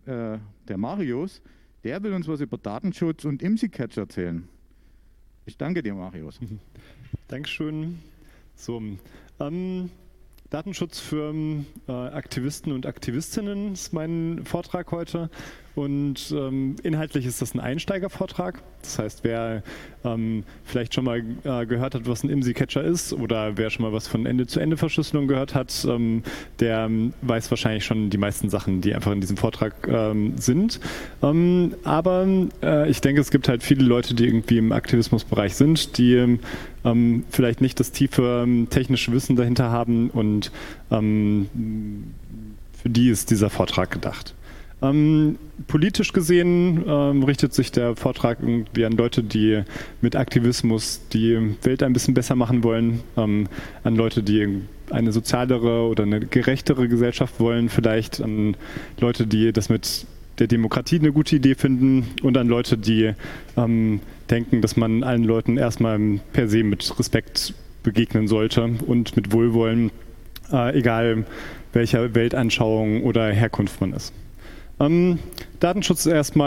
der Marius, der will uns was über Datenschutz und IMSI-Catch erzählen. Ich danke dir, Marius. Dankeschön. So, Datenschutz für Aktivisten und Aktivistinnen ist mein Vortrag heute. Und inhaltlich ist das ein Einsteigervortrag. Das heißt, wer vielleicht schon mal gehört hat, was ein IMSI-Catcher ist oder wer schon mal was von Ende-zu-Ende-Verschlüsselung gehört hat, der weiß wahrscheinlich schon die meisten Sachen, die einfach in diesem Vortrag sind. Aber ich denke, es gibt halt viele Leute, die irgendwie im Aktivismusbereich sind, die vielleicht nicht das tiefe technische Wissen dahinter haben und für die ist dieser Vortrag gedacht. Politisch gesehen richtet sich der Vortrag irgendwie an Leute, die mit Aktivismus die Welt ein bisschen besser machen wollen, an Leute, die eine sozialere oder eine gerechtere Gesellschaft wollen, vielleicht an Leute, die das mit der Demokratie eine gute Idee finden und an Leute, die denken, dass man allen Leuten erstmal per se mit Respekt begegnen sollte und mit Wohlwollen, egal welcher Weltanschauung oder Herkunft man ist. Datenschutz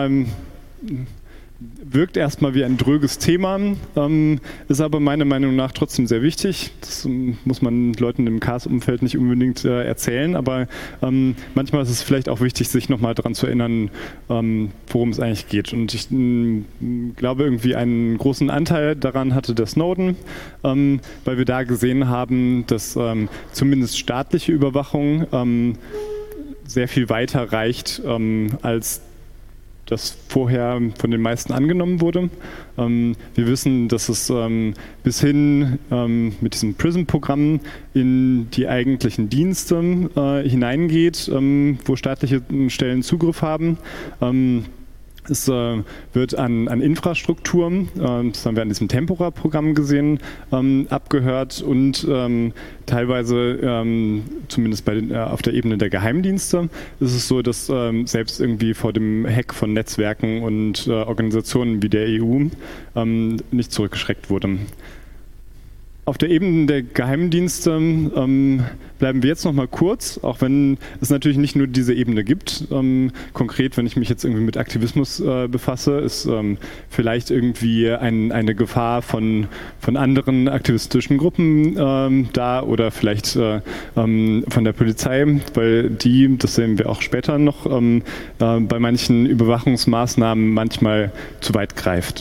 wirkt erstmal wie ein dröges Thema, ist aber meiner Meinung nach trotzdem sehr wichtig. Das muss man Leuten im Chaos-Umfeld nicht unbedingt erzählen, aber manchmal ist es vielleicht auch wichtig, sich nochmal daran zu erinnern, worum es eigentlich geht. Und ich glaube, irgendwie einen großen Anteil daran hatte der Snowden, weil wir da gesehen haben, dass zumindest staatliche Überwachung sehr viel weiter reicht, als das vorher von den meisten angenommen wurde. Wir wissen, dass es bis hin mit diesem PRISM-Programm in die eigentlichen Dienste hineingeht, wo staatliche Stellen Zugriff haben. Es wird an Infrastruktur, das haben wir an diesem Tempora-Programm gesehen, abgehört und teilweise, zumindest auf der Ebene der Geheimdienste, ist es so, dass selbst irgendwie vor dem Hack von Netzwerken und Organisationen wie der EU nicht zurückgeschreckt wurde. Auf der Ebene der Geheimdienste bleiben wir jetzt noch mal kurz, auch wenn es natürlich nicht nur diese Ebene gibt. Konkret, wenn ich mich jetzt irgendwie mit Aktivismus befasse, ist vielleicht irgendwie eine Gefahr von anderen aktivistischen Gruppen da oder vielleicht von der Polizei, weil die, das sehen wir auch später noch, bei manchen Überwachungsmaßnahmen manchmal zu weit greift.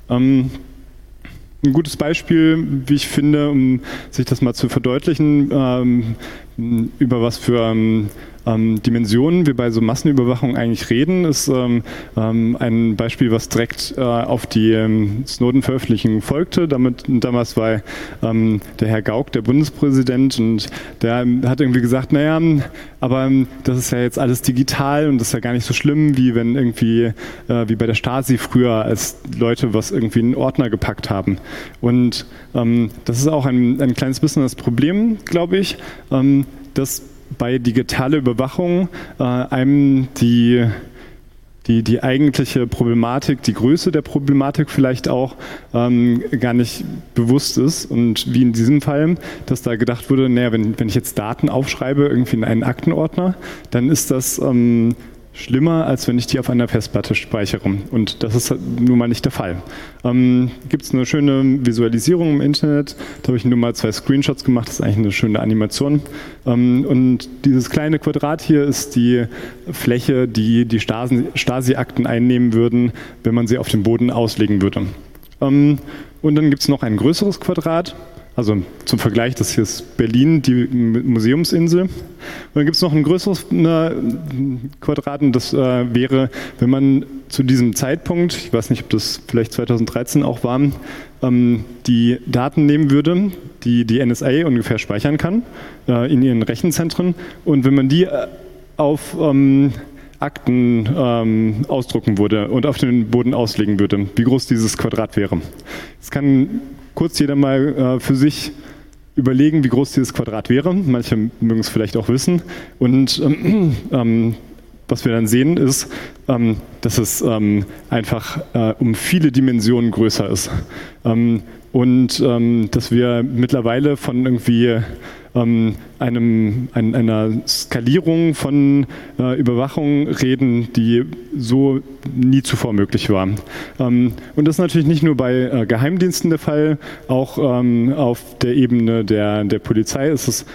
Ein gutes Beispiel, wie ich finde, um sich das mal zu verdeutlichen, über was für Dimensionen wir bei so Massenüberwachung eigentlich reden, ist ein Beispiel, was direkt auf die Snowden-Veröffentlichung folgte. Damals war der Herr Gauck der Bundespräsident und der hat irgendwie gesagt, naja, aber das ist ja jetzt alles digital und das ist ja gar nicht so schlimm, wie wenn irgendwie, wie bei der Stasi früher, als Leute was irgendwie in einen Ordner gepackt haben. Und das ist auch ein kleines bisschen das Problem, glaube ich, dass bei digitaler Überwachung einem die eigentliche Problematik, die Größe der Problematik vielleicht auch gar nicht bewusst ist. Und wie in diesem Fall, dass da gedacht wurde, naja, wenn ich jetzt Daten aufschreibe, irgendwie in einen Aktenordner, dann ist das schlimmer, als wenn ich die auf einer Festplatte speichere. Und das ist nun mal nicht der Fall. Gibt es eine schöne Visualisierung im Internet, da habe ich nur mal 2 Screenshots gemacht, das ist eigentlich eine schöne Animation. Und dieses kleine Quadrat hier ist die Fläche, die Stasi-Akten einnehmen würden, wenn man sie auf dem Boden auslegen würde. Und dann gibt es noch ein größeres Quadrat. Also zum Vergleich, das hier ist Berlin, die Museumsinsel. Und dann gibt es noch ein größeres Quadrat, und das wäre, wenn man zu diesem Zeitpunkt, ich weiß nicht, ob das vielleicht 2013 auch war, die Daten nehmen würde, die NSA ungefähr speichern kann in ihren Rechenzentren. Und wenn man die auf Akten ausdrucken würde und auf den Boden auslegen würde, wie groß dieses Quadrat wäre. Es kann kurz jeder mal für sich überlegen, wie groß dieses Quadrat wäre. Manche mögen es vielleicht auch wissen. Und was wir dann sehen, ist, dass es einfach um viele Dimensionen größer ist. Und dass wir mittlerweile von irgendwie einer Skalierung von Überwachung reden, die so nie zuvor möglich war. Und das ist natürlich nicht nur bei Geheimdiensten der Fall, auch auf der Ebene der Polizei ist es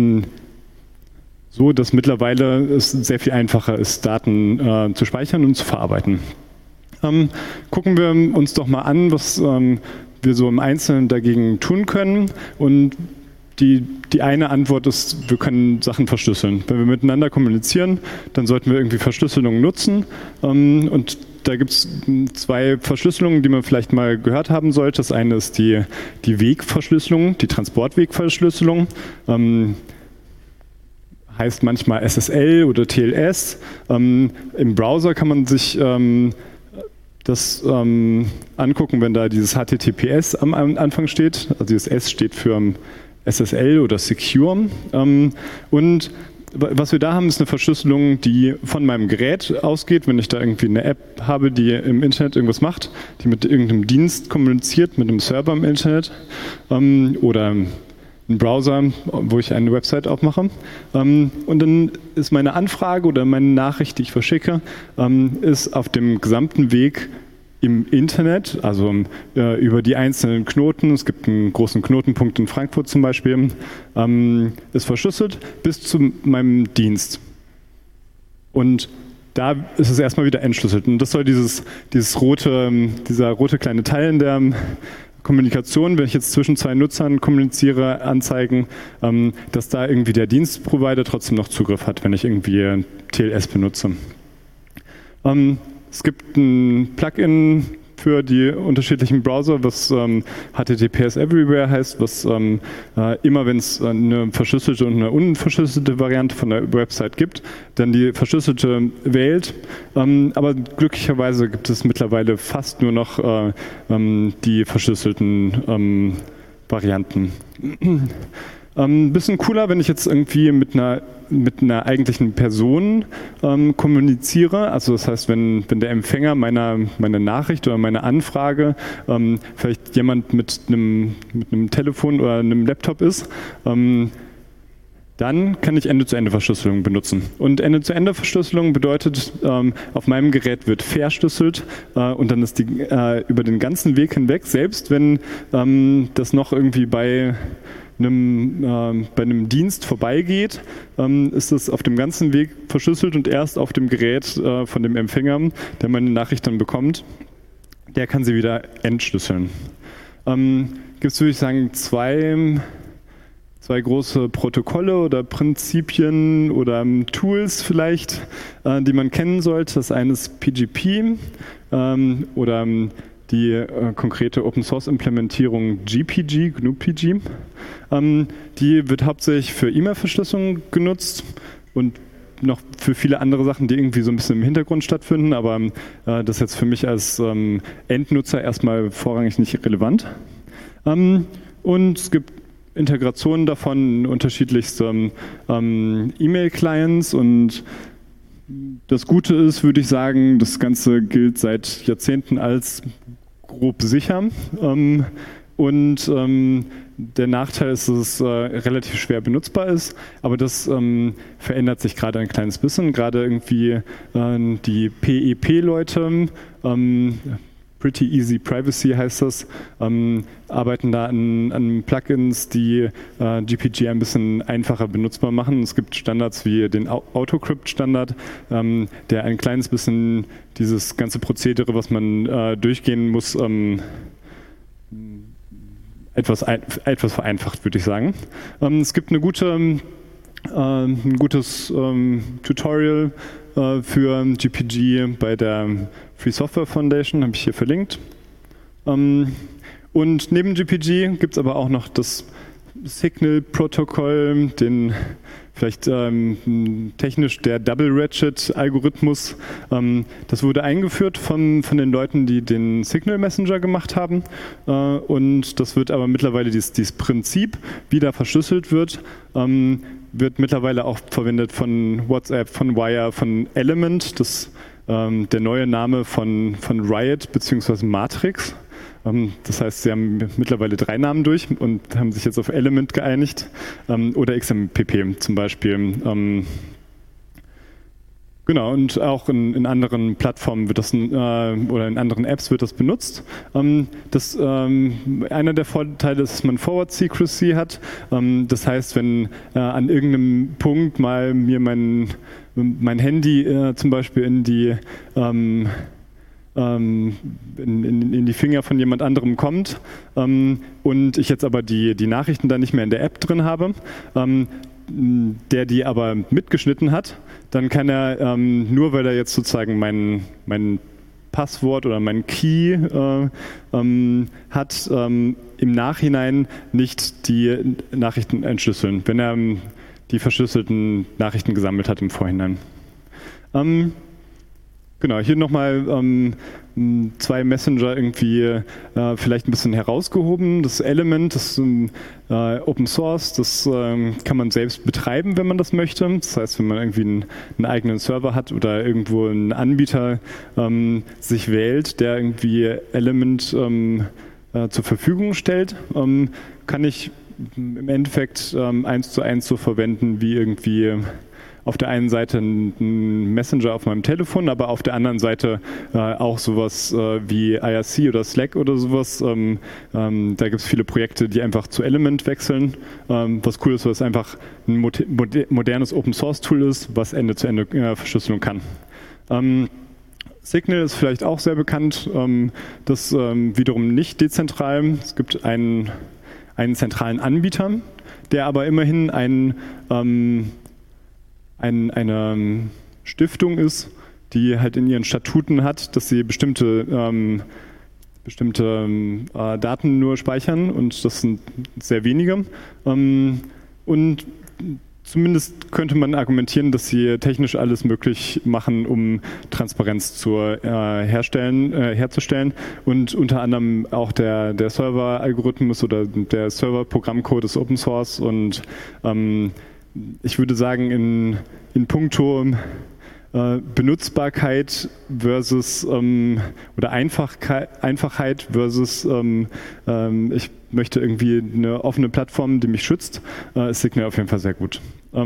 so, dass mittlerweile es sehr viel einfacher ist, Daten zu speichern und zu verarbeiten. Gucken wir uns doch mal an, was wir so im Einzelnen dagegen tun können. Und die eine Antwort ist, wir können Sachen verschlüsseln. Wenn wir miteinander kommunizieren, dann sollten wir irgendwie Verschlüsselung nutzen. Und da gibt es 2 Verschlüsselungen, die man vielleicht mal gehört haben sollte. Das eine ist die Wegverschlüsselung, die Transportwegverschlüsselung. Heißt manchmal SSL oder TLS. Im Browser kann man sich das angucken, wenn da dieses HTTPS am Anfang steht. Also dieses S steht für SSL oder Secure. Und was wir da haben, ist eine Verschlüsselung, die von meinem Gerät ausgeht, wenn ich da irgendwie eine App habe, die im Internet irgendwas macht, die mit irgendeinem Dienst kommuniziert, mit einem Server im Internet oder einen Browser, wo ich eine Website aufmache. Und dann ist meine Anfrage oder meine Nachricht, die ich verschicke, ist auf dem gesamten Weg im Internet, also über die einzelnen Knoten, es gibt einen großen Knotenpunkt in Frankfurt zum Beispiel, ist verschlüsselt bis zu meinem Dienst. Und da ist es erstmal wieder entschlüsselt. Und das soll dieser rote kleine Teil in der Kommunikation, wenn ich jetzt zwischen 2 Nutzern kommuniziere, anzeigen, dass da irgendwie der Dienstprovider trotzdem noch Zugriff hat, wenn ich irgendwie TLS benutze. Es gibt ein Plugin für die unterschiedlichen Browser, was HTTPS Everywhere heißt, was immer, wenn es eine verschlüsselte und eine unverschlüsselte Variante von der Website gibt, dann die verschlüsselte wählt. Aber glücklicherweise gibt es mittlerweile fast nur noch die verschlüsselten Varianten. Ein bisschen cooler, wenn ich jetzt irgendwie mit einer eigentlichen Person kommuniziere. Also das heißt, wenn der Empfänger meiner Nachricht oder meiner Anfrage vielleicht jemand mit einem Telefon oder einem Laptop ist, dann kann ich Ende-zu-Ende-Verschlüsselung benutzen. Und Ende-zu-Ende-Verschlüsselung bedeutet, auf meinem Gerät wird verschlüsselt und dann ist die über den ganzen Weg hinweg, selbst wenn das noch irgendwie bei einem Dienst vorbeigeht, ist es auf dem ganzen Weg verschlüsselt und erst auf dem Gerät von dem Empfänger, der meine Nachricht dann bekommt, der kann sie wieder entschlüsseln. Gibt es, würde ich sagen, zwei große Protokolle oder Prinzipien oder Tools vielleicht, die man kennen sollte. Das eine ist PGP oder die konkrete Open-Source-Implementierung GPG, GNU-PG. Die wird hauptsächlich für E-Mail-Verschlüsselung genutzt und noch für viele andere Sachen, die irgendwie so ein bisschen im Hintergrund stattfinden, aber das ist jetzt für mich als Endnutzer erstmal vorrangig nicht relevant. Und es gibt Integrationen davon, unterschiedlichste E-Mail-Clients und das Gute ist, würde ich sagen, das Ganze gilt seit Jahrzehnten als grob sicher und der Nachteil ist, dass es relativ schwer benutzbar ist, aber das verändert sich gerade ein kleines bisschen. Gerade irgendwie die PEP-Leute, Pretty Easy Privacy heißt das, arbeiten da an Plugins, die GPG ein bisschen einfacher benutzbar machen. Es gibt Standards wie den Autocrypt-Standard, der ein kleines bisschen dieses ganze Prozedere, was man durchgehen muss, etwas vereinfacht, würde ich sagen. Es gibt ein gutes Tutorial für GPG bei der Free Software Foundation, habe ich hier verlinkt. Und neben GPG gibt es aber auch noch das Signal-Protokoll, den vielleicht technisch der Double-Ratchet-Algorithmus. Das wurde eingeführt von den Leuten, die den Signal-Messenger gemacht haben. Und das wird aber mittlerweile, dieses Prinzip, wie da verschlüsselt wird, wird mittlerweile auch verwendet von WhatsApp, von Wire, von Element, das der neue Name von Riot bzw. Matrix. Das heißt, sie haben mittlerweile 3 Namen durch und haben sich jetzt auf Element geeinigt oder XMPP zum Beispiel. Genau, und auch in anderen Plattformen wird das oder in anderen Apps wird das benutzt. Einer der Vorteile ist, dass man Forward Secrecy hat. Das heißt, wenn an irgendeinem Punkt mal mir mein Handy zum Beispiel in die Finger von jemand anderem kommt und ich jetzt aber die Nachrichten dann nicht mehr in der App drin habe, der die aber mitgeschnitten hat, dann kann er, nur weil er jetzt sozusagen mein Passwort oder mein Key hat, im Nachhinein nicht die Nachrichten entschlüsseln, wenn er die verschlüsselten Nachrichten gesammelt hat im Vorhinein. Genau, hier nochmal 2 Messenger irgendwie vielleicht ein bisschen herausgehoben. Das Element, das ist Open Source, das kann man selbst betreiben, wenn man das möchte. Das heißt, wenn man irgendwie einen eigenen Server hat oder irgendwo einen Anbieter sich wählt, der irgendwie Element zur Verfügung stellt, kann ich im Endeffekt 1:1 so verwenden wie irgendwie auf der einen Seite ein Messenger auf meinem Telefon, aber auf der anderen Seite auch sowas wie IRC oder Slack oder sowas. Da gibt es viele Projekte, die einfach zu Element wechseln. Was cool ist, weil es einfach ein modernes Open-Source-Tool ist, was Ende-zu-Ende-Verschlüsselung kann. Signal ist vielleicht auch sehr bekannt. Das wiederum nicht dezentral. Es gibt einen zentralen Anbieter, der aber immerhin eine Stiftung ist, die halt in ihren Statuten hat, dass sie bestimmte Daten nur speichern und das sind sehr wenige. Und zumindest könnte man argumentieren, dass sie technisch alles möglich machen, um Transparenz herzustellen. Und unter anderem auch der Server-Algorithmus oder der Server-Programmcode ist Open Source und ich würde sagen, in puncto Benutzbarkeit versus oder Einfachheit versus ich möchte irgendwie eine offene Plattform, die mich schützt, ist Signal auf jeden Fall sehr gut.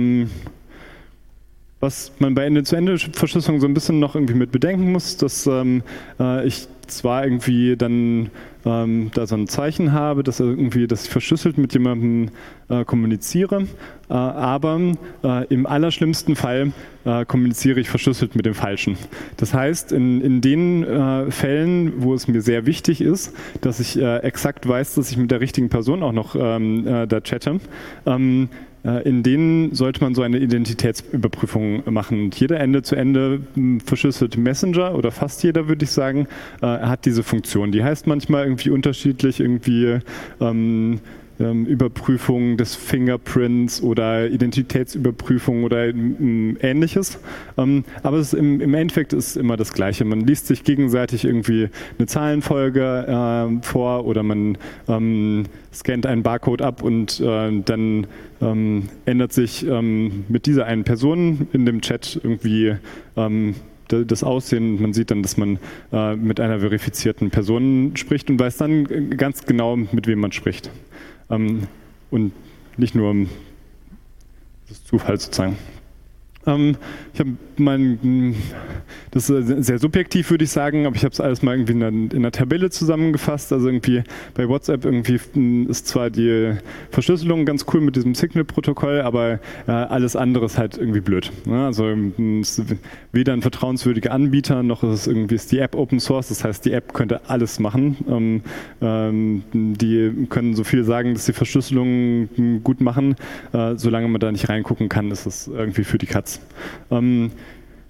Was man bei Ende-zu-Ende-Verschlüsselung so ein bisschen noch irgendwie mit bedenken muss, dass ich zwar irgendwie dann da so ein Zeichen habe, dass ich verschlüsselt mit jemandem kommuniziere, aber im allerschlimmsten Fall kommuniziere ich verschlüsselt mit dem Falschen. Das heißt, in den Fällen, wo es mir sehr wichtig ist, dass ich exakt weiß, dass ich mit der richtigen Person auch noch da chatte, in denen sollte man so eine Identitätsüberprüfung machen. Und jeder Ende-zu-Ende verschlüsselte Messenger oder fast jeder, würde ich sagen, hat diese Funktion. Die heißt manchmal irgendwie unterschiedlich, irgendwie Überprüfung des Fingerprints oder Identitätsüberprüfung oder Ähnliches. Aber im Endeffekt ist es immer das Gleiche. Man liest sich gegenseitig irgendwie eine Zahlenfolge vor oder man scannt einen Barcode ab und dann ändert sich mit dieser einen Person in dem Chat irgendwie das Aussehen. Man sieht dann, dass man mit einer verifizierten Person spricht und weiß dann ganz genau, mit wem man spricht. Und nicht nur das Zufall sozusagen. Ich habe das ist sehr subjektiv, würde ich sagen, aber ich habe es alles mal irgendwie in einer Tabelle zusammengefasst. Also irgendwie bei WhatsApp irgendwie ist zwar die Verschlüsselung ganz cool mit diesem Signal-Protokoll, aber alles andere ist halt irgendwie blöd. Also es ist weder ein vertrauenswürdiger Anbieter, noch ist die App Open Source. Das heißt, die App könnte alles machen. Die können so viel sagen, dass die Verschlüsselung gut machen. Solange man da nicht reingucken kann, ist es irgendwie für die Katz.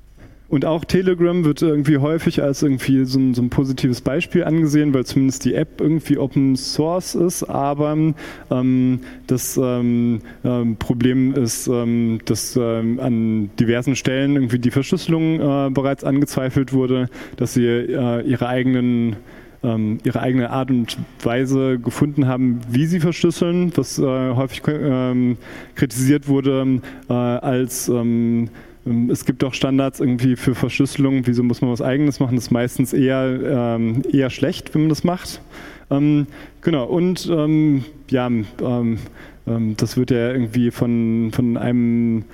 Und auch Telegram wird irgendwie häufig als irgendwie so ein positives Beispiel angesehen, weil zumindest die App irgendwie Open Source ist, aber das Problem ist, dass an diversen Stellen irgendwie die Verschlüsselung bereits angezweifelt wurde, dass sie ihre eigene Art und Weise gefunden haben, wie sie verschlüsseln, was häufig kritisiert wurde als es gibt auch Standards irgendwie für Verschlüsselung, wieso muss man was Eigenes machen? Das ist meistens eher schlecht, wenn man das macht. Genau, und das wird ja irgendwie von einem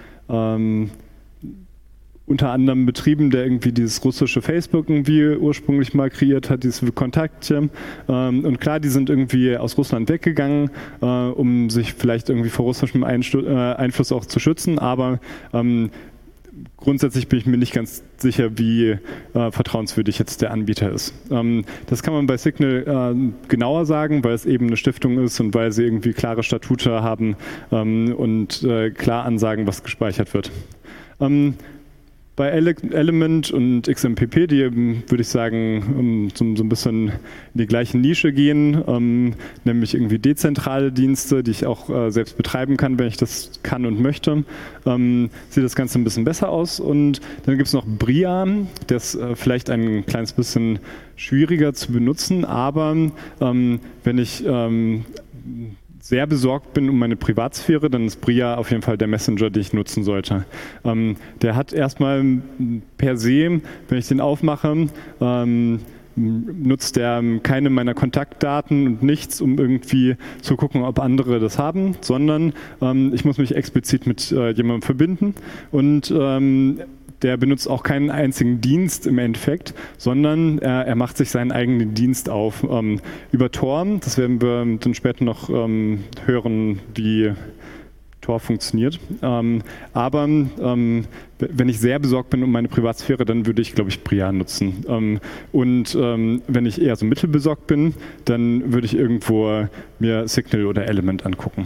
unter anderem betrieben, der irgendwie dieses russische Facebook irgendwie ursprünglich mal kreiert hat, dieses Kontaktje. Und klar, die sind irgendwie aus Russland weggegangen, um sich vielleicht irgendwie vor russischem Einfluss auch zu schützen, aber grundsätzlich bin ich mir nicht ganz sicher, wie vertrauenswürdig jetzt der Anbieter ist. Das kann man bei Signal genauer sagen, weil es eben eine Stiftung ist und weil sie irgendwie klare Statute haben und klar ansagen, was gespeichert wird. Bei Element und XMPP, die würde ich sagen, so ein bisschen in die gleiche Nische gehen, nämlich irgendwie dezentrale Dienste, die ich auch selbst betreiben kann, wenn ich das kann und möchte, sieht das Ganze ein bisschen besser aus. Und dann gibt es noch Bria, der ist vielleicht ein kleines bisschen schwieriger zu benutzen, aber wenn ich sehr besorgt bin um meine Privatsphäre, dann ist Bria auf jeden Fall der Messenger, den ich nutzen sollte. Der hat erstmal per se, wenn ich den aufmache, nutzt der keine meiner Kontaktdaten und nichts, um irgendwie zu gucken, ob andere das haben, sondern ich muss mich explizit mit jemandem verbinden und der benutzt auch keinen einzigen Dienst im Endeffekt, sondern er macht sich seinen eigenen Dienst auf über Tor. Das werden wir dann später noch hören, wie Tor funktioniert. Aber wenn ich sehr besorgt bin um meine Privatsphäre, dann würde ich, glaube ich, Bria nutzen. Und wenn ich eher so mittelbesorgt bin, dann würde ich irgendwo mir Signal oder Element angucken.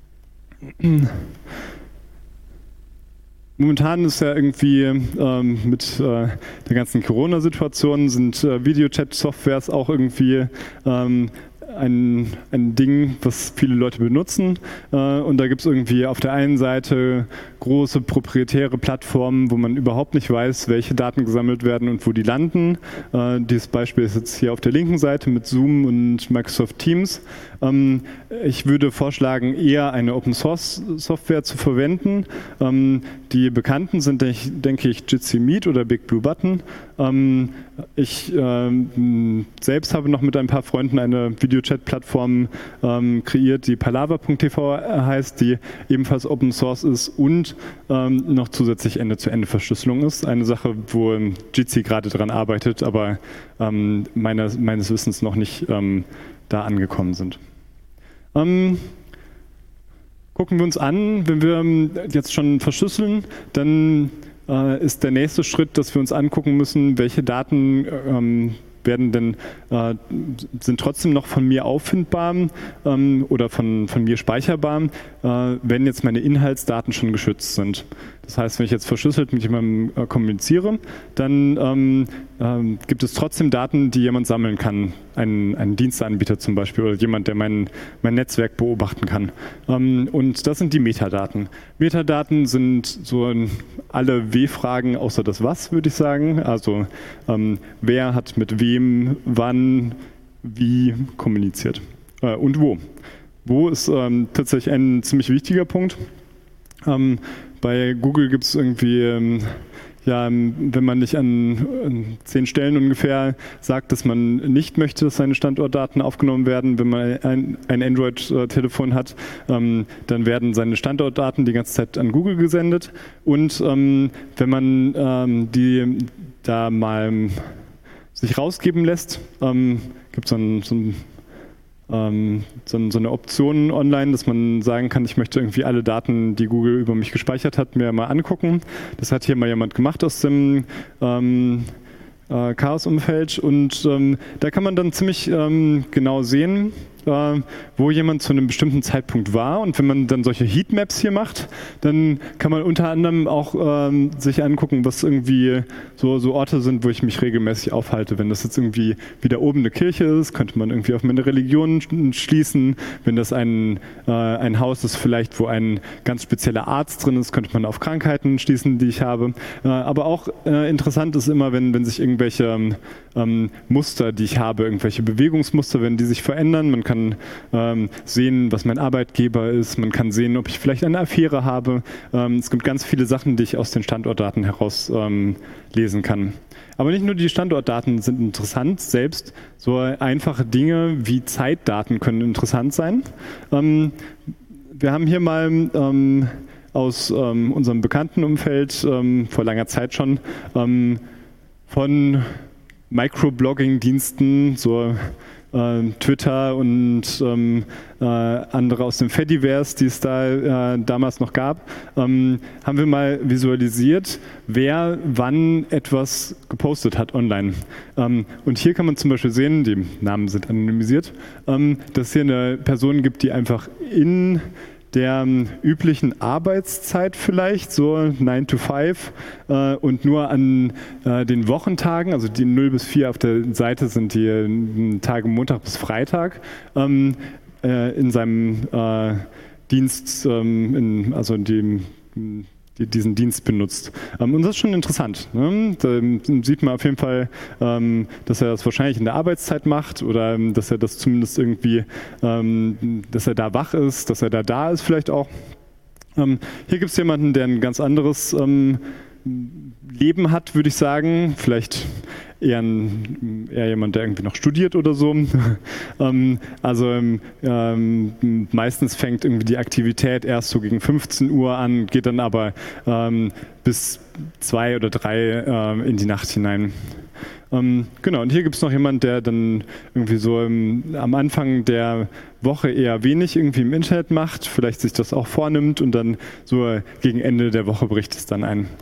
Momentan ist ja irgendwie mit der ganzen Corona-Situation sind Videochat-Softwares auch irgendwie ein Ding, was viele Leute benutzen. Und da gibt es irgendwie auf der einen Seite große proprietäre Plattformen, wo man überhaupt nicht weiß, welche Daten gesammelt werden und wo die landen. Dieses Beispiel ist jetzt hier auf der linken Seite mit Zoom und Microsoft Teams. Ich würde vorschlagen, eher eine Open-Source-Software zu verwenden. Die bekannten sind, denke ich, Jitsi Meet oder Big Blue Button. Ich selbst habe noch mit ein paar Freunden eine Videochat-Plattform kreiert, die Palaver.tv heißt, die ebenfalls Open Source ist und noch zusätzlich Ende-zu-Ende-Verschlüsselung ist. Eine Sache, wo Jitsi gerade dran arbeitet, aber meines Wissens noch nicht da angekommen sind. Gucken wir uns an, wenn wir jetzt schon verschlüsseln, dann ist der nächste Schritt, dass wir uns angucken müssen, welche Daten sind trotzdem noch von mir auffindbar oder von mir speicherbar, wenn jetzt meine Inhaltsdaten schon geschützt sind. Das heißt, wenn ich jetzt verschlüsselt mit jemandem kommuniziere, dann gibt es trotzdem Daten, die jemand sammeln kann. Ein Diensteanbieter zum Beispiel oder jemand, der mein Netzwerk beobachten kann. Und das sind die Metadaten. Metadaten sind so alle W-Fragen außer das Was, würde ich sagen. Also wer hat mit wem, wann, wie kommuniziert und wo. Wo ist tatsächlich ein ziemlich wichtiger Punkt. Bei Google gibt es irgendwie, wenn man nicht an 10 Stellen ungefähr sagt, dass man nicht möchte, dass seine Standortdaten aufgenommen werden, wenn man ein Android-Telefon hat, dann werden seine Standortdaten die ganze Zeit an Google gesendet. Und wenn man die da mal sich rausgeben lässt, gibt es so eine Option online, dass man sagen kann, ich möchte irgendwie alle Daten, die Google über mich gespeichert hat, mir mal angucken. Das hat hier mal jemand gemacht aus dem Chaos-Umfeld und da kann man dann ziemlich genau sehen, wo jemand zu einem bestimmten Zeitpunkt war. Und wenn man dann solche Heatmaps hier macht, dann kann man unter anderem auch sich angucken, was irgendwie so Orte sind, wo ich mich regelmäßig aufhalte. Wenn das jetzt irgendwie wieder oben eine Kirche ist, könnte man irgendwie auf meine Religion schließen. Wenn das ein Haus ist vielleicht, wo ein ganz spezieller Arzt drin ist, könnte man auf Krankheiten schließen, die ich habe. Aber auch interessant ist immer, wenn sich irgendwelche Muster, die ich habe, irgendwelche Bewegungsmuster, wenn die sich verändern. Man kann sehen, was mein Arbeitgeber ist. Man kann sehen, ob ich vielleicht eine Affäre habe. Es gibt ganz viele Sachen, die ich aus den Standortdaten heraus lesen kann. Aber nicht nur die Standortdaten sind interessant, selbst so einfache Dinge wie Zeitdaten können interessant sein. Wir haben hier mal aus unserem Bekanntenumfeld vor langer Zeit schon von Microblogging-Diensten, so Twitter und andere aus dem Fediverse, die es da damals noch gab, haben wir mal visualisiert, wer wann etwas gepostet hat online. Und hier kann man zum Beispiel sehen, die Namen sind anonymisiert, dass es hier eine Person gibt, die einfach in der üblichen Arbeitszeit vielleicht, so 9 to 5 und nur an den Wochentagen, also die 0 bis 4 auf der Seite sind die Tage Montag bis Freitag, in seinem Dienst, also diesen Dienst benutzt. Und das ist schon interessant. Ne? Da sieht man auf jeden Fall, dass er das wahrscheinlich in der Arbeitszeit macht oder dass er das zumindest irgendwie, dass er da wach ist, dass er da ist vielleicht auch. Hier gibt es jemanden, der ein ganz anderes Leben hat, würde ich sagen. Vielleicht eher jemand, der irgendwie noch studiert oder so. Meistens fängt irgendwie die Aktivität erst so gegen 15 Uhr an, geht dann aber bis 2 oder 3 in die Nacht hinein. Genau, und hier gibt es noch jemanden, der dann irgendwie so am Anfang der Woche eher wenig irgendwie im Internet macht, vielleicht sich das auch vornimmt und dann so gegen Ende der Woche bricht es dann ein.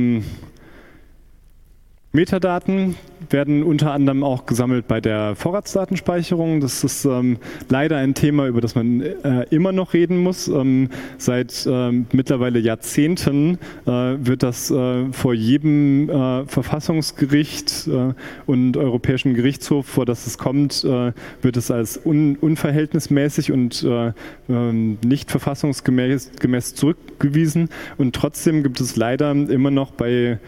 Metadaten werden unter anderem auch gesammelt bei der Vorratsdatenspeicherung. Das ist leider ein Thema, über das man immer noch reden muss. Seit mittlerweile Jahrzehnten wird das vor jedem Verfassungsgericht und Europäischen Gerichtshof, vor das es kommt, wird es als unverhältnismäßig und nicht verfassungsgemäß zurückgewiesen. Und trotzdem gibt es leider immer noch bei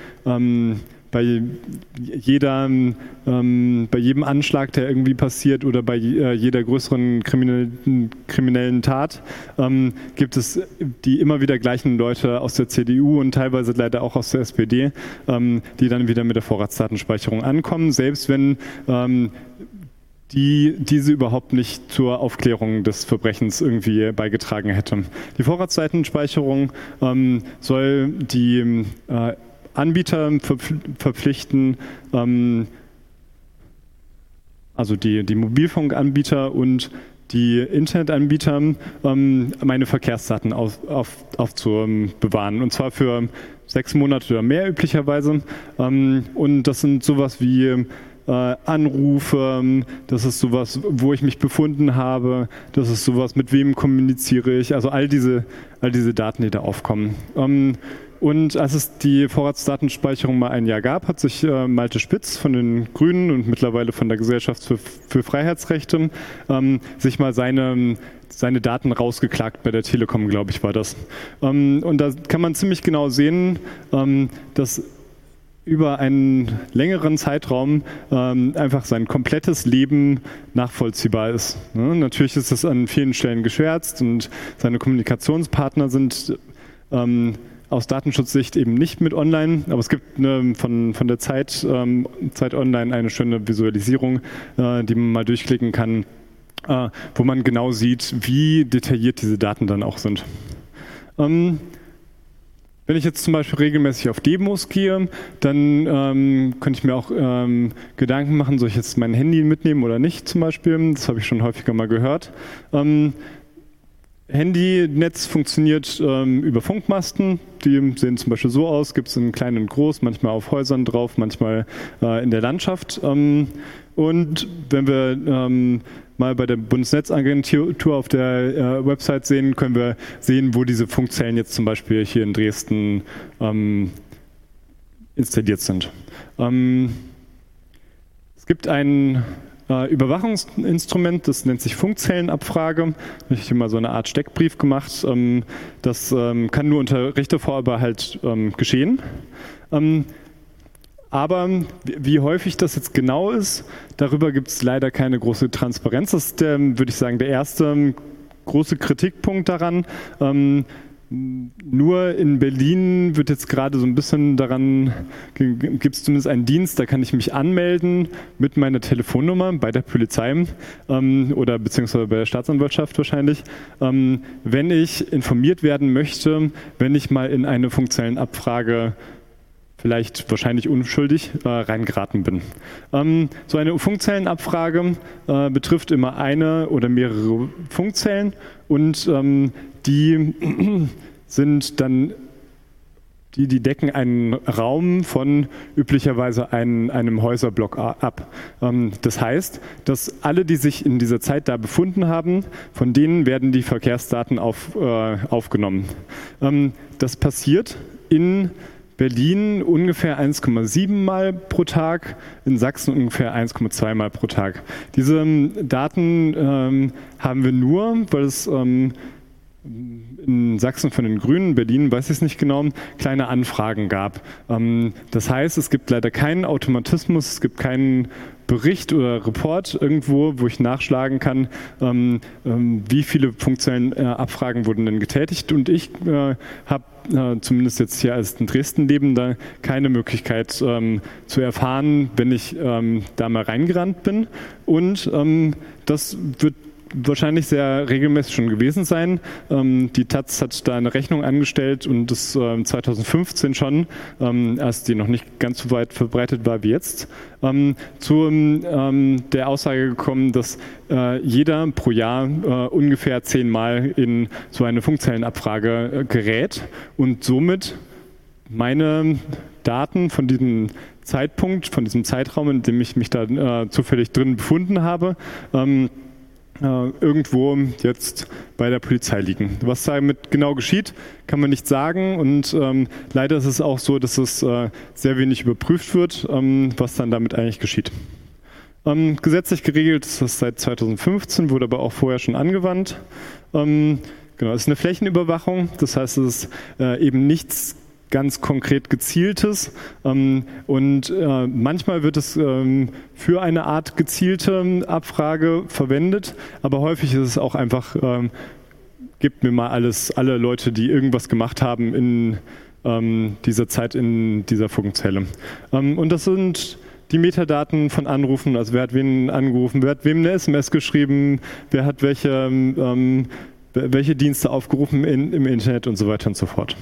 jedem Anschlag, der irgendwie passiert oder bei jeder größeren kriminellen Tat, gibt es die immer wieder gleichen Leute aus der CDU und teilweise leider auch aus der SPD, die dann wieder mit der Vorratsdatenspeicherung ankommen, selbst wenn diese überhaupt nicht zur Aufklärung des Verbrechens irgendwie beigetragen hätte. Die Vorratsdatenspeicherung soll die Anbieter verpflichten, also die Mobilfunkanbieter und die Internetanbieter, meine Verkehrsdaten aufzubewahren. Und zwar für 6 Monate oder mehr üblicherweise. Und das sind sowas wie Anrufe, das ist sowas, wo ich mich befunden habe, das ist sowas, mit wem kommuniziere ich, also all diese Daten, die da aufkommen. Und als es die Vorratsdatenspeicherung mal ein Jahr gab, hat sich Malte Spitz von den Grünen und mittlerweile von der Gesellschaft für Freiheitsrechte sich mal seine Daten rausgeklagt bei der Telekom, glaube ich, war das. Und da kann man ziemlich genau sehen, dass über einen längeren Zeitraum einfach sein komplettes Leben nachvollziehbar ist. Ne? Natürlich ist es an vielen Stellen geschwärzt und seine Kommunikationspartner sind aus Datenschutzsicht eben nicht mit online, aber es gibt von der Zeit Online eine schöne Visualisierung, die man mal durchklicken kann, wo man genau sieht, wie detailliert diese Daten dann auch sind. Wenn ich jetzt zum Beispiel regelmäßig auf Demos gehe, dann könnte ich mir auch Gedanken machen, soll ich jetzt mein Handy mitnehmen oder nicht zum Beispiel. Das habe ich schon häufiger mal gehört. Handynetz funktioniert über Funkmasten, die sehen zum Beispiel so aus, gibt es in klein und groß, manchmal auf Häusern drauf, manchmal in der Landschaft. Und wenn wir mal bei der Bundesnetzagentur auf der Website sehen, können wir sehen, wo diese Funkzellen jetzt zum Beispiel hier in Dresden installiert sind. Es gibt ein Überwachungsinstrument, das nennt sich Funkzellenabfrage. Da habe ich hier mal so eine Art Steckbrief gemacht. Das kann nur unter Richtervorbehalt geschehen. Aber wie häufig das jetzt genau ist, darüber gibt es leider keine große Transparenz. Das ist, würde ich sagen, der erste große Kritikpunkt daran. Nur in Berlin wird jetzt gerade so ein bisschen daran, gibt es zumindest einen Dienst, da kann ich mich anmelden mit meiner Telefonnummer bei der Polizei oder beziehungsweise bei der Staatsanwaltschaft wahrscheinlich, wenn ich informiert werden möchte, wenn ich mal in eine Funkzellenabfrage vielleicht wahrscheinlich unschuldig reingeraten bin. So eine Funkzellenabfrage betrifft immer eine oder mehrere Funkzellen und die sind dann, die decken einen Raum von üblicherweise einem Häuserblock ab. Das heißt, dass alle, die sich in dieser Zeit da befunden haben, von denen werden die Verkehrsdaten aufgenommen. Das passiert in Berlin ungefähr 1,7 Mal pro Tag, in Sachsen ungefähr 1,2 Mal pro Tag. Diese Daten haben wir nur, weil es in Sachsen von den Grünen, Berlin weiß ich es nicht genau, kleine Anfragen gab. Das heißt, es gibt leider keinen Automatismus, es gibt keinen Bericht oder Report irgendwo, wo ich nachschlagen kann, wie viele funktionellen Abfragen wurden denn getätigt. Und ich habe zumindest jetzt hier als in Dresden lebender keine Möglichkeit zu erfahren, wenn ich da mal reingerannt bin. Und das wird wahrscheinlich sehr regelmäßig schon gewesen sein. Die Taz hat da eine Rechnung angestellt und das 2015 schon, als die noch nicht ganz so weit verbreitet war wie jetzt, zu der Aussage gekommen, dass jeder pro Jahr ungefähr 10 Mal in so eine Funkzellenabfrage gerät und somit meine Daten von diesem Zeitpunkt, von diesem Zeitraum, in dem ich mich da zufällig drin befunden habe, irgendwo jetzt bei der Polizei liegen. Was damit genau geschieht, kann man nicht sagen und leider ist es auch so, dass es sehr wenig überprüft wird, was dann damit eigentlich geschieht. Gesetzlich geregelt ist das seit 2015, wurde aber auch vorher schon angewandt. Genau, es ist eine Flächenüberwachung, das heißt, es ist eben nichts ganz konkret gezieltes und manchmal wird es für eine Art gezielte Abfrage verwendet, aber häufig ist es auch einfach, gebt mir mal alle Leute, die irgendwas gemacht haben in dieser Zeit in dieser Funkzelle. Und das sind die Metadaten von Anrufen, also wer hat wen angerufen, wer hat wem eine SMS geschrieben, wer hat welche Dienste aufgerufen im Internet und so weiter und so fort.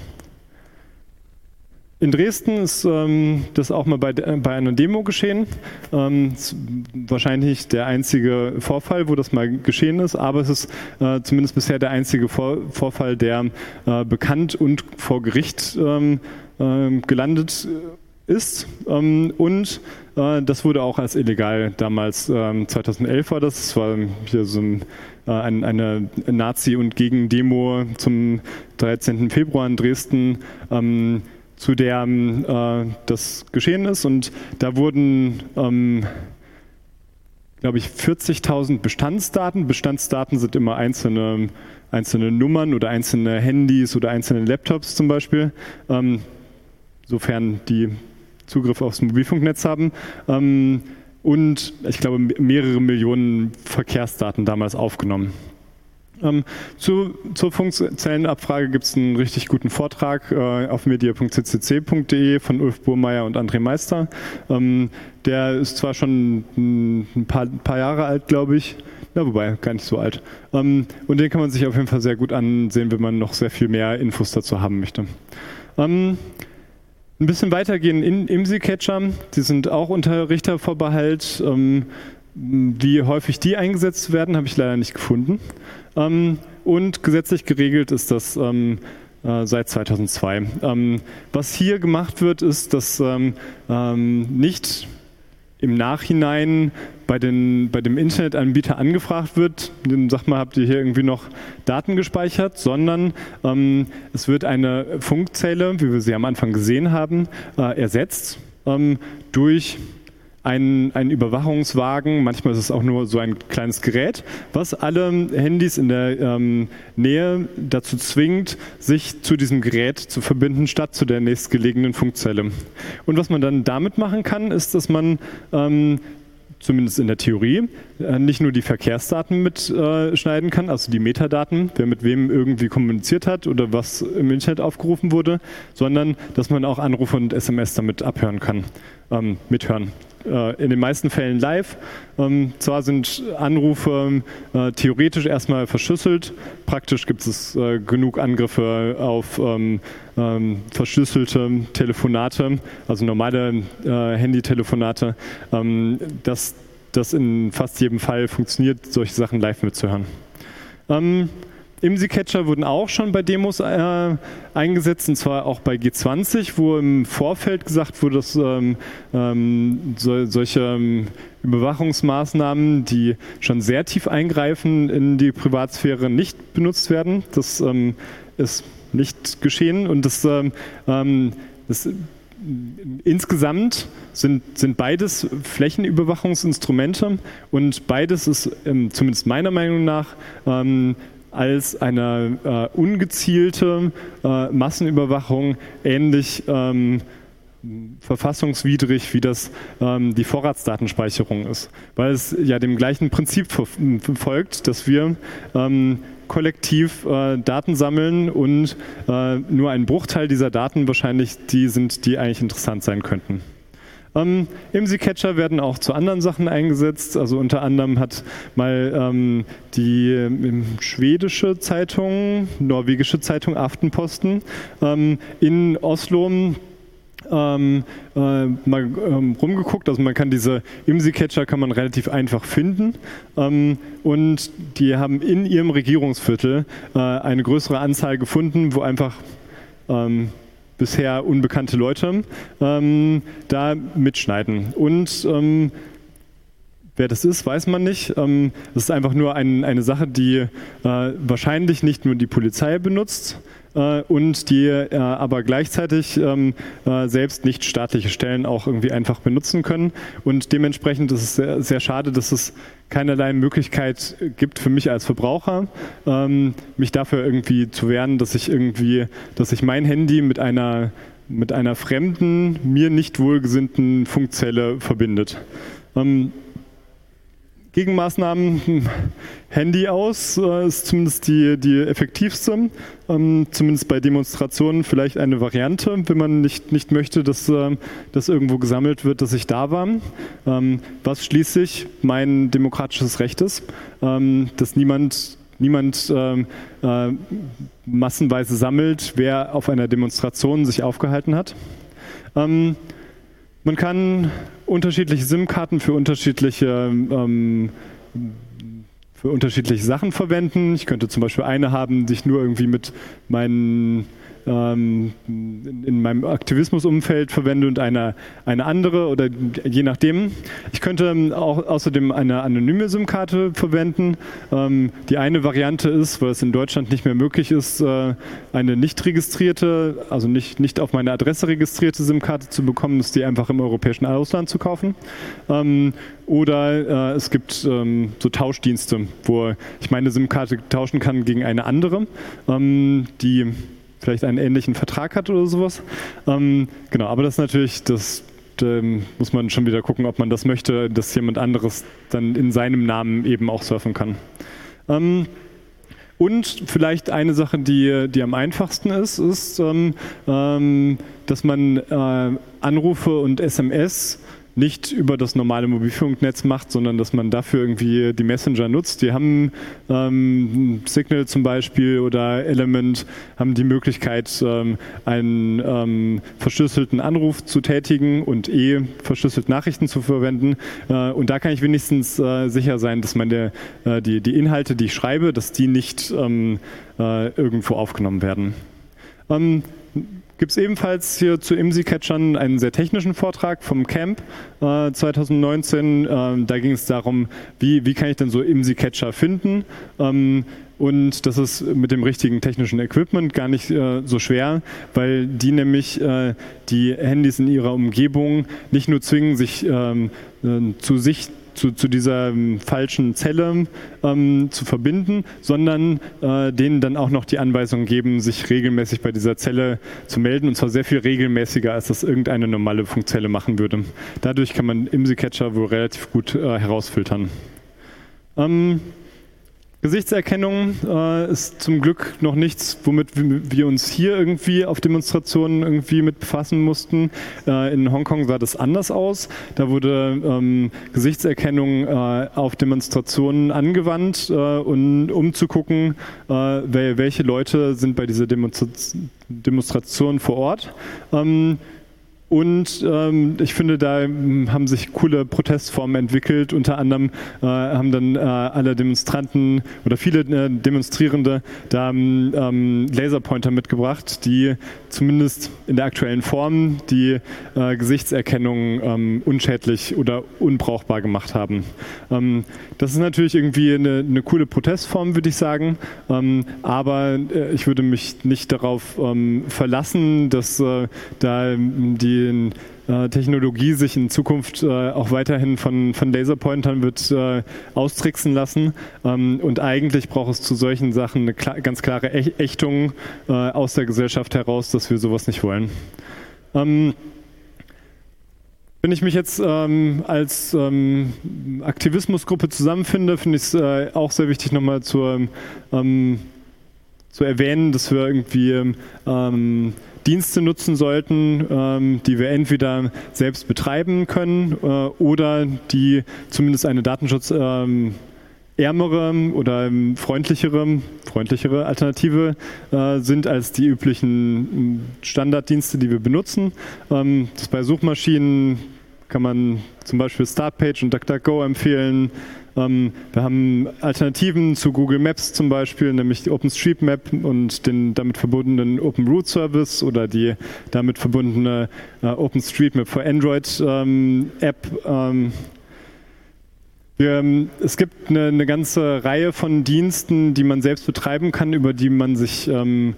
In Dresden ist das auch mal bei einer Demo geschehen. Ist wahrscheinlich der einzige Vorfall, wo das mal geschehen ist, aber es ist zumindest bisher der einzige Vorfall, der bekannt und vor Gericht gelandet ist. Und das wurde auch als illegal damals 2011 war das. Es war hier so eine Nazi- und Gegendemo zum 13. Februar in Dresden, zu der das geschehen ist und da wurden, glaube ich, 40.000 Bestandsdaten. Bestandsdaten sind immer einzelne Nummern oder einzelne Handys oder einzelne Laptops zum Beispiel, sofern die Zugriff aufs Mobilfunknetz haben. Und ich glaube, mehrere Millionen Verkehrsdaten damals aufgenommen. Zur Funkzellenabfrage gibt es einen richtig guten Vortrag auf media.ccc.de von Ulf Burmeier und André Meister. Der ist zwar schon ein paar Jahre alt, glaube ich, ja, wobei gar nicht so alt. Und den kann man sich auf jeden Fall sehr gut ansehen, wenn man noch sehr viel mehr Infos dazu haben möchte. Ein bisschen weitergehen in IMSI-Catcher, die sind auch unter Richtervorbehalt. Wie häufig die eingesetzt werden, habe ich leider nicht gefunden. Und gesetzlich geregelt ist das seit 2002. Was hier gemacht wird, ist, dass nicht im Nachhinein dem Internetanbieter angefragt wird, dann sagt man, habt ihr hier irgendwie noch Daten gespeichert, sondern es wird eine Funkzelle, wie wir sie am Anfang gesehen haben, ersetzt durch ein Überwachungswagen, manchmal ist es auch nur so ein kleines Gerät, was alle Handys in der Nähe dazu zwingt, sich zu diesem Gerät zu verbinden, statt zu der nächstgelegenen Funkzelle. Und was man dann damit machen kann, ist, dass man zumindest in der Theorie, nicht nur die Verkehrsdaten mitschneiden kann, also die Metadaten, wer mit wem irgendwie kommuniziert hat oder was im Internet aufgerufen wurde, sondern dass man auch Anrufe und SMS damit abhören kann, mithören. In den meisten Fällen live. Zwar sind Anrufe theoretisch erstmal verschlüsselt, praktisch gibt es genug Angriffe auf verschlüsselte Telefonate, also normale Handytelefonate, dass das in fast jedem Fall funktioniert, solche Sachen live mitzuhören. IMSI-Catcher wurden auch schon bei Demos eingesetzt, und zwar auch bei G20, wo im Vorfeld gesagt wurde, dass solche Überwachungsmaßnahmen, die schon sehr tief eingreifen in die Privatsphäre, nicht benutzt werden. Das ist nicht geschehen, und insgesamt sind beides Flächenüberwachungsinstrumente, und beides ist zumindest meiner Meinung nach als eine ungezielte Massenüberwachung ähnlich verfassungswidrig, wie das die Vorratsdatenspeicherung ist. Weil es ja dem gleichen Prinzip folgt, dass wir kollektiv Daten sammeln und nur ein Bruchteil dieser Daten wahrscheinlich die sind, die eigentlich interessant sein könnten. IMSI-Catcher werden auch zu anderen Sachen eingesetzt. Also unter anderem hat mal die schwedische Zeitung, norwegische Zeitung Aftenposten in Oslo mal rumgeguckt. Also man kann diese IMSI-Catcher kann man relativ einfach finden, und die haben in ihrem Regierungsviertel eine größere Anzahl gefunden, wo einfach bisher unbekannte Leute da mitschneiden. Und wer das ist, weiß man nicht. Das ist einfach nur eine Sache, die wahrscheinlich nicht nur die Polizei benutzt und die aber gleichzeitig selbst nicht staatliche Stellen auch irgendwie einfach benutzen können. Und dementsprechend ist es sehr, sehr schade, dass es keinerlei Möglichkeit gibt für mich als Verbraucher, mich dafür irgendwie zu wehren, dass ich mein Handy mit einer fremden, mir nicht wohlgesinnten Funkzelle verbindet. Gegenmaßnahmen, Handy aus, ist zumindest die effektivste. Zumindest bei Demonstrationen vielleicht eine Variante, wenn man nicht möchte, dass das irgendwo gesammelt wird, dass ich da war. Was schließlich mein demokratisches Recht ist, dass niemand massenweise sammelt, wer auf einer Demonstration sich aufgehalten hat. Man kann unterschiedliche SIM-Karten für unterschiedliche Sachen verwenden. Ich könnte zum Beispiel eine haben, die ich nur irgendwie mit in meinem Aktivismusumfeld verwende, und eine andere, oder je nachdem. Ich könnte auch außerdem eine anonyme SIM-Karte verwenden. Die eine Variante ist, weil es in Deutschland nicht mehr möglich ist, eine nicht registrierte, also nicht auf meine Adresse registrierte SIM-Karte zu bekommen, ist die einfach im europäischen Ausland zu kaufen. Oder es gibt so Tauschdienste, wo ich meine SIM-Karte tauschen kann gegen eine andere, die vielleicht einen ähnlichen Vertrag hat oder sowas. Genau, aber das ist natürlich, da muss man schon wieder gucken, ob man das möchte, dass jemand anderes dann in seinem Namen eben auch surfen kann. Und vielleicht eine Sache, die am einfachsten ist, dass man Anrufe und SMS nicht über das normale Mobilfunknetz macht, sondern dass man dafür irgendwie die Messenger nutzt. Die haben Signal zum Beispiel oder Element, haben die Möglichkeit, einen verschlüsselten Anruf zu tätigen und verschlüsselt Nachrichten zu verwenden. Und da kann ich wenigstens sicher sein, dass die Inhalte, die ich schreibe, dass die nicht irgendwo aufgenommen werden. gibt es ebenfalls hier zu IMSI-Catchern einen sehr technischen Vortrag vom Camp 2019. Da ging es darum, wie kann ich denn so IMSI-Catcher finden? Und das ist mit dem richtigen technischen Equipment gar nicht so schwer, weil die nämlich die Handys in ihrer Umgebung nicht nur zwingen, sich zu dieser falschen Zelle zu verbinden, sondern denen dann auch noch die Anweisung geben, sich regelmäßig bei dieser Zelle zu melden, und zwar sehr viel regelmäßiger, als das irgendeine normale Funkzelle machen würde. Dadurch kann man IMSI-Catcher wohl relativ gut herausfiltern. Gesichtserkennung ist zum Glück noch nichts, womit wir uns hier irgendwie auf Demonstrationen irgendwie mit befassen mussten. In Hongkong sah das anders aus. Da wurde Gesichtserkennung auf Demonstrationen angewandt, um zu gucken, welche Leute sind bei dieser Demonstration vor Ort. Und ich finde, da haben sich coole Protestformen entwickelt. Unter anderem haben dann alle Demonstranten oder viele Demonstrierende da Laserpointer mitgebracht, die zumindest in der aktuellen Form die Gesichtserkennung unschädlich oder unbrauchbar gemacht haben. Das ist natürlich irgendwie eine coole Protestform, würde ich sagen. Aber ich würde mich nicht darauf verlassen, dass da die Technologie sich in Zukunft auch weiterhin von Laserpointern wird austricksen lassen. Und eigentlich braucht es zu solchen Sachen eine ganz klare Ächtung aus der Gesellschaft heraus, dass wir sowas nicht wollen. Wenn ich mich jetzt als Aktivismusgruppe zusammenfinde, finde ich es auch sehr wichtig, nochmal zu erwähnen, dass wir irgendwie Dienste nutzen sollten, die wir entweder selbst betreiben können oder die zumindest eine datenschutzärmere oder freundlichere Alternative sind als die üblichen Standarddienste, die wir benutzen. Das bei Suchmaschinen kann man zum Beispiel Startpage und DuckDuckGo empfehlen. Wir haben Alternativen zu Google Maps zum Beispiel, nämlich die OpenStreetMap und den damit verbundenen OpenRoute-Service oder die damit verbundene OpenStreetMap for Android App. Es gibt eine ganze Reihe von Diensten, die man selbst betreiben kann, über die man sich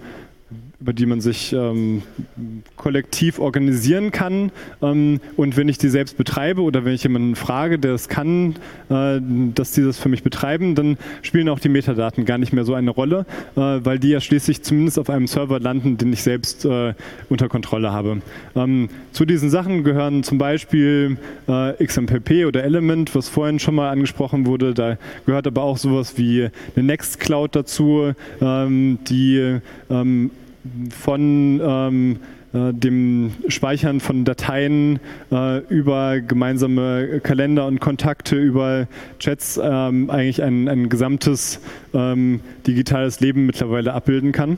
kollektiv organisieren kann. Und wenn ich die selbst betreibe oder wenn ich jemanden frage, der es kann, dass die das für mich betreiben, dann spielen auch die Metadaten gar nicht mehr so eine Rolle, weil die ja schließlich zumindest auf einem Server landen, den ich selbst unter Kontrolle habe. Zu diesen Sachen gehören zum Beispiel XMPP oder Element, was vorhin schon mal angesprochen wurde. Da gehört aber auch sowas wie eine Nextcloud dazu, die von dem Speichern von Dateien über gemeinsame Kalender und Kontakte, über Chats eigentlich ein gesamtes digitales Leben mittlerweile abbilden kann.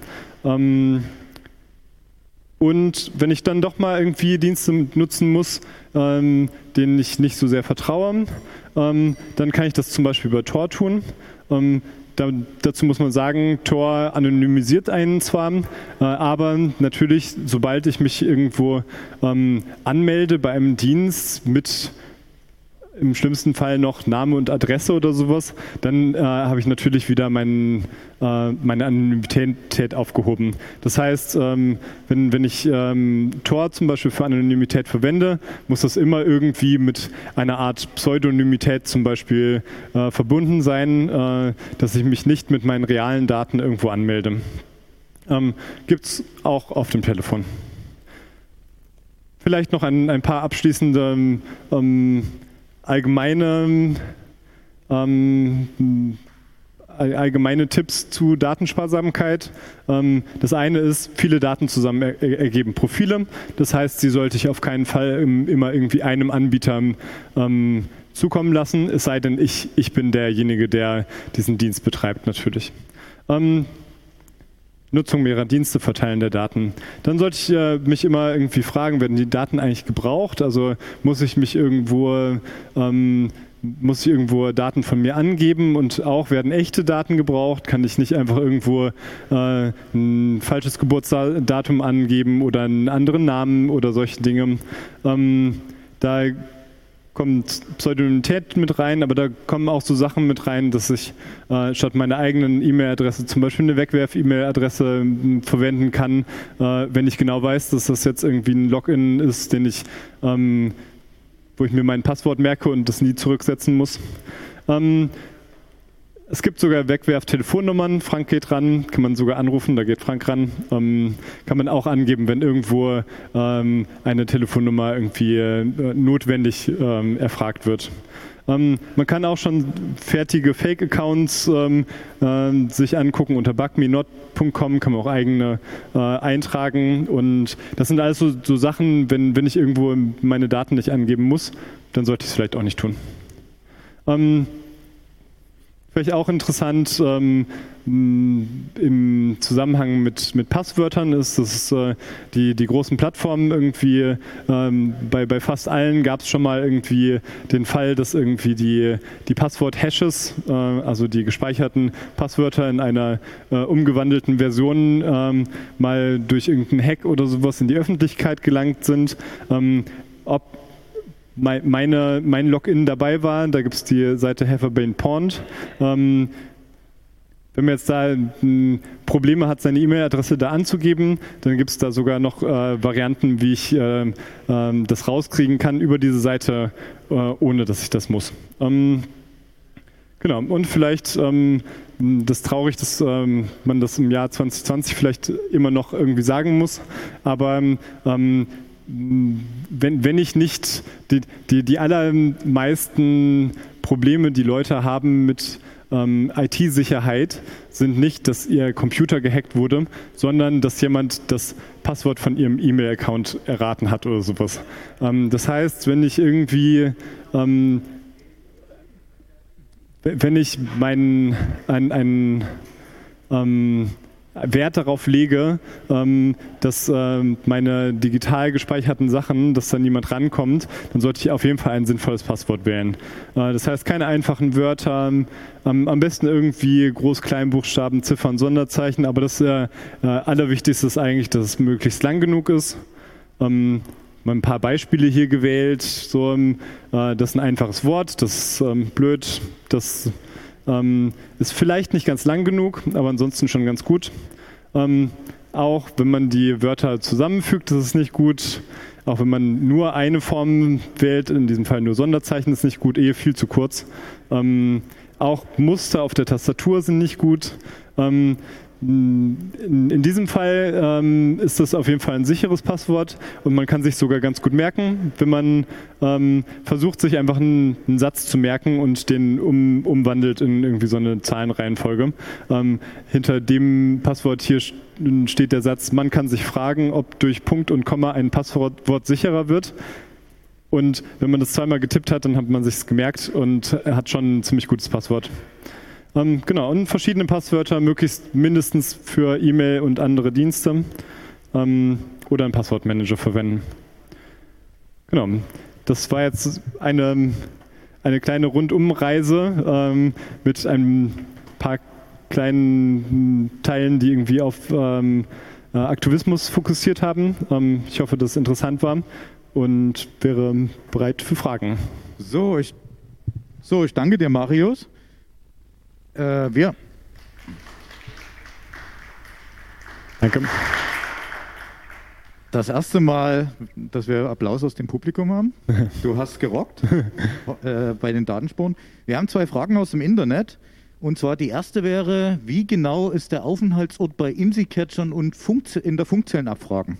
Und wenn ich dann doch mal irgendwie Dienste nutzen muss, denen ich nicht so sehr vertraue, dann kann ich das zum Beispiel über Tor tun. Dazu muss man sagen, Tor anonymisiert einen zwar, aber natürlich, sobald ich mich irgendwo anmelde bei einem Dienst mit im schlimmsten Fall noch Name und Adresse oder sowas, dann habe ich natürlich wieder meine Anonymität aufgehoben. Das heißt, wenn ich Tor zum Beispiel für Anonymität verwende, muss das immer irgendwie mit einer Art Pseudonymität zum Beispiel verbunden sein, dass ich mich nicht mit meinen realen Daten irgendwo anmelde. Gibt es auch auf dem Telefon. Vielleicht noch ein paar abschließende allgemeine Tipps zu Datensparsamkeit. Das eine ist, viele Daten zusammen ergeben Profile. Das heißt, sie sollte ich auf keinen Fall immer irgendwie einem Anbieter zukommen lassen, es sei denn, ich bin derjenige, der diesen Dienst betreibt natürlich. Nutzung mehrerer Dienste, Verteilen der Daten. Dann sollte ich mich immer irgendwie fragen, werden die Daten eigentlich gebraucht? Also muss ich mich irgendwo muss ich irgendwo Daten von mir angeben und auch werden echte Daten gebraucht? Kann ich nicht einfach irgendwo ein falsches Geburtsdatum angeben oder einen anderen Namen oder solche Dinge? Da kommt Pseudonymität mit rein, aber da kommen auch so Sachen mit rein, dass ich statt meiner eigenen E-Mail-Adresse zum Beispiel eine Wegwerf-E-Mail-Adresse verwenden kann, wenn ich genau weiß, dass das jetzt irgendwie ein Login ist, den ich, wo ich mir mein Passwort merke und das nie zurücksetzen muss. Es gibt sogar Wegwerf-Telefonnummern. Frank geht ran, kann man sogar anrufen, da geht Frank ran. Kann man auch angeben, wenn irgendwo eine Telefonnummer irgendwie notwendig erfragt wird. Man kann auch schon fertige Fake-Accounts sich angucken. Unter bugmenot.com kann man auch eigene eintragen. Und das sind alles so Sachen, wenn ich irgendwo meine Daten nicht angeben muss, dann sollte ich es vielleicht auch nicht tun. Vielleicht auch interessant im Zusammenhang mit Passwörtern ist, dass die großen Plattformen irgendwie, bei fast allen gab es schon mal irgendwie den Fall, dass irgendwie die Passwort-Hashes, also die gespeicherten Passwörter in einer umgewandelten Version mal durch irgendeinen Hack oder sowas in die Öffentlichkeit gelangt sind. Ob mein Login dabei war, da gibt es die Seite Heather-Bane Pond. Wenn man jetzt da Probleme hat, seine E-Mail-Adresse da anzugeben, dann gibt es da sogar noch Varianten, wie ich das rauskriegen kann über diese Seite, ohne dass ich das muss. Genau, und vielleicht, das ist traurig, dass man das im Jahr 2020 vielleicht immer noch irgendwie sagen muss, aber wenn ich nicht die allermeisten Probleme, die Leute haben mit IT-Sicherheit, sind nicht, dass ihr Computer gehackt wurde, sondern dass jemand das Passwort von ihrem E-Mail-Account erraten hat oder sowas. Das heißt, wenn ich irgendwie wenn ich einen Wert darauf lege, dass meine digital gespeicherten Sachen, dass da niemand rankommt, dann sollte ich auf jeden Fall ein sinnvolles Passwort wählen. Das heißt, keine einfachen Wörter, am besten irgendwie Groß-Kleinbuchstaben, Ziffern, Sonderzeichen, aber das Allerwichtigste ist eigentlich, dass es möglichst lang genug ist. Mal ein paar Beispiele hier gewählt. So, das ist ein einfaches Wort, das ist blöd, das ist vielleicht nicht ganz lang genug, aber ansonsten schon ganz gut. Auch wenn man die Wörter zusammenfügt, das ist nicht gut. Auch wenn man nur eine Form wählt, in diesem Fall nur Sonderzeichen, ist nicht gut, viel zu kurz. Auch Muster auf der Tastatur sind nicht gut. In diesem Fall ist das auf jeden Fall ein sicheres Passwort und man kann sich sogar ganz gut merken, wenn man versucht, sich einfach einen Satz zu merken und den umwandelt in irgendwie so eine Zahlenreihenfolge. Hinter dem Passwort hier steht der Satz, man kann sich fragen, ob durch Punkt und Komma ein Passwort sicherer wird. Und wenn man das zweimal getippt hat, dann hat man sich es gemerkt und hat schon ein ziemlich gutes Passwort. Genau, und verschiedene Passwörter, möglichst mindestens für E-Mail und andere Dienste oder einen Passwortmanager verwenden. Genau, das war jetzt eine kleine Rundumreise mit ein paar kleinen Teilen, die irgendwie auf Aktivismus fokussiert haben. Ich hoffe, dass es interessant war und wäre bereit für Fragen. So, ich danke dir, Marius. Danke. Das erste Mal, dass wir Applaus aus dem Publikum haben. Du hast gerockt bei den Datenspuren. Wir haben 2 Fragen aus dem Internet. Und zwar die erste wäre, wie genau ist der Aufenthaltsort bei IMSI-Catchern und in der Funkzellenabfragen?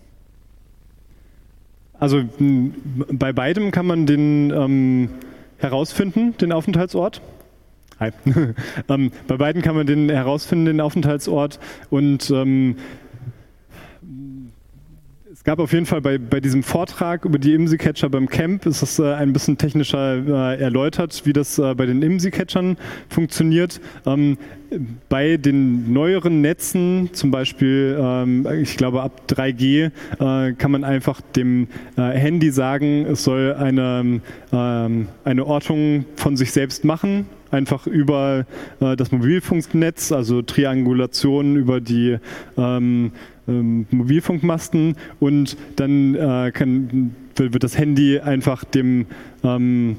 Also bei beidem kann man den herausfinden, den Aufenthaltsort. Hi. Bei beiden kann man den herausfinden, den Aufenthaltsort. Und Es gab auf jeden Fall bei diesem Vortrag über die IMSI-Catcher beim Camp, ist es ein bisschen technischer erläutert, wie das bei den IMSI-Catchern funktioniert. Bei den neueren Netzen, zum Beispiel, ich glaube ab 3G, kann man einfach dem Handy sagen, es soll eine Ortung von sich selbst machen, einfach über das Mobilfunknetz, also Triangulation über die Mobilfunkmasten, und dann wird das Handy einfach bei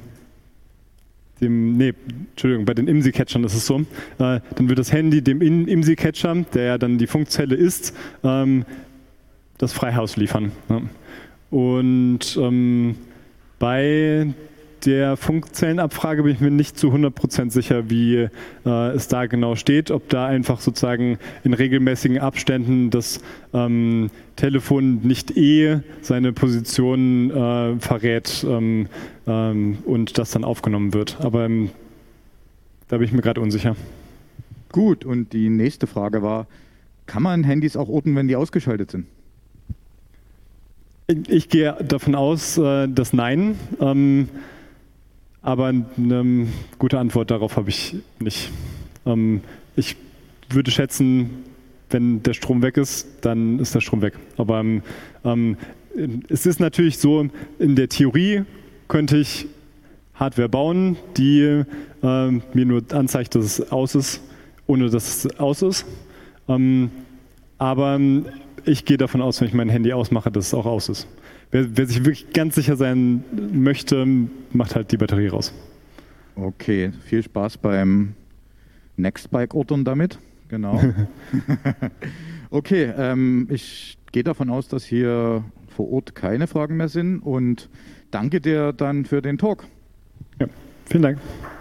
den IMSI-Catchern ist es so, dann wird das Handy dem IMSI-Catcher, der ja dann die Funkzelle ist, das Freihaus liefern. Ja. Und bei der Funkzellenabfrage bin ich mir nicht zu 100% sicher, wie es da genau steht, ob da einfach sozusagen in regelmäßigen Abständen das Telefon nicht seine Position verrät und das dann aufgenommen wird. Aber da bin ich mir gerade unsicher. Gut, und die nächste Frage war, kann man Handys auch orten, wenn die ausgeschaltet sind? Ich gehe davon aus, dass nein. Aber eine gute Antwort darauf habe ich nicht. Ich würde schätzen, wenn der Strom weg ist, dann ist der Strom weg. Aber es ist natürlich so, in der Theorie könnte ich Hardware bauen, die mir nur anzeigt, dass es aus ist, ohne dass es aus ist. Aber ich gehe davon aus, wenn ich mein Handy ausmache, dass es auch aus ist. Wer sich wirklich ganz sicher sein möchte, macht halt die Batterie raus. Okay, viel Spaß beim Nextbike-Ortern damit. Genau. Okay, ich gehe davon aus, dass hier vor Ort keine Fragen mehr sind, und danke dir dann für den Talk. Ja, vielen Dank.